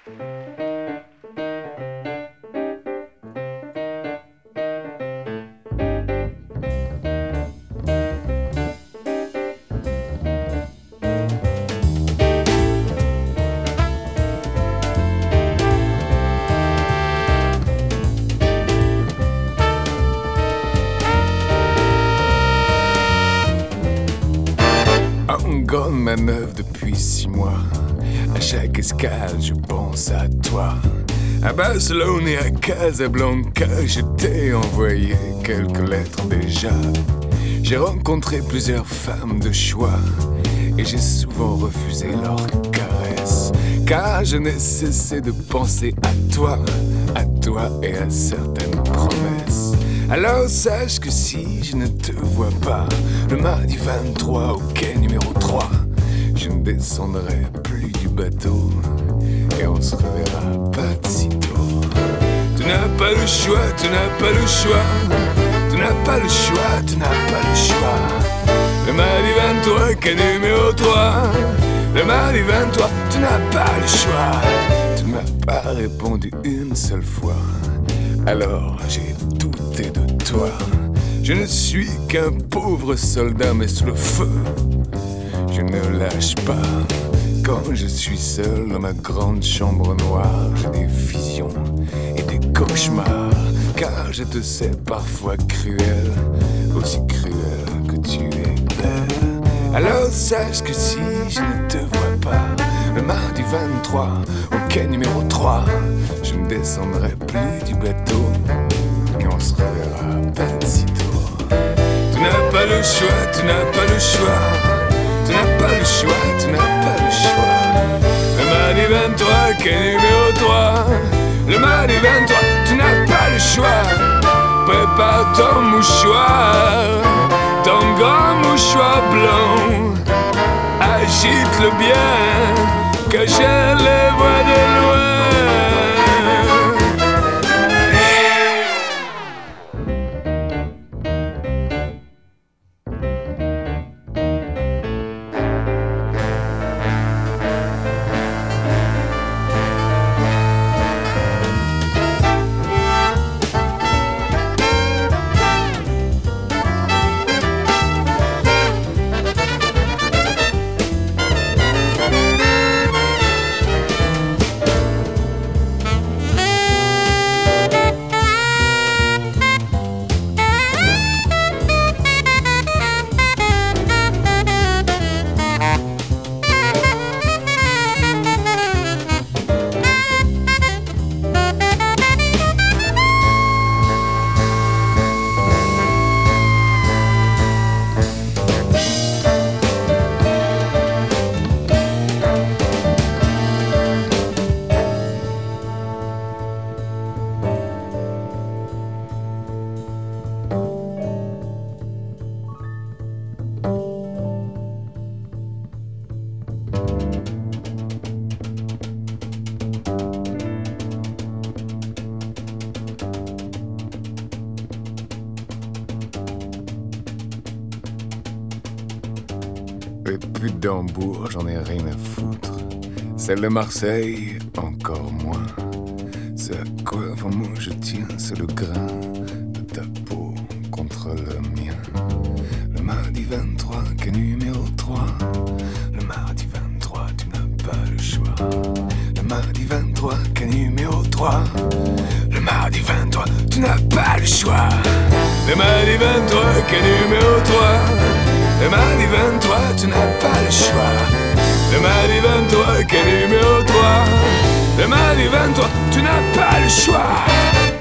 Grande manœuvre depuis 6 mois. À chaque escale, je pense à toi. À Barcelone et à Casablanca, je t'ai envoyé quelques lettres déjà. J'ai rencontré plusieurs femmes de choix et j'ai souvent refusé leurs caresses, car je n'ai cessé de penser à toi et à certaines promesses. Alors sache que si je ne te vois pas le mardi 23 au quai numéro 3, je ne descendrai plus du bateau et on se reverra pas de sitôt. Tu n'as pas le choix, tu n'as pas le choix, tu n'as pas le choix, tu n'as pas le choix. Le mardi 23 quai numéro 3, le mardi 23, tu n'as pas le choix. Tu ne m'as pas répondu une seule fois, alors j'ai douté de toi. Je ne suis qu'un pauvre soldat, mais sous le feu, je ne lâche pas. Quand je suis seul dans ma grande chambre noire, j'ai des visions et des cauchemars, car je te sais parfois cruel, aussi cruel que tu es belle. Alors sache que si je ne te vois pas le mardi 23 au quai numéro 3, je ne descendrai plus du bateau et on se reverra pas de sitôt. Tu n'as pas le choix, tu n'as pas le choix, tu n'as pas le choix, tu n'as pas le choix. Le mardi 23 quai numéro 3, le mardi 23, tu n'as pas le choix. Prépare ton mouchoir, ton grand mouchoir blanc, agite-le bien, que je les vois de loin. Et puis d'Hambourg, j'en ai rien à foutre. Celle de Marseille, encore moins. Ce à quoi vraiment je tiens, c'est le grain de ta peau contre le mien. Le mardi 23, quai numéro 3. Le mardi 23, tu n'as pas le choix. Le mardi 23, quai numéro 3. Le mardi 23, tu n'as pas le choix. Le mardi 23, quai numéro 3. Le mardi 23, tu n'as pas le choix. Le mardi 23, quai numéro 3. Le mardi 23, tu n'as pas le choix.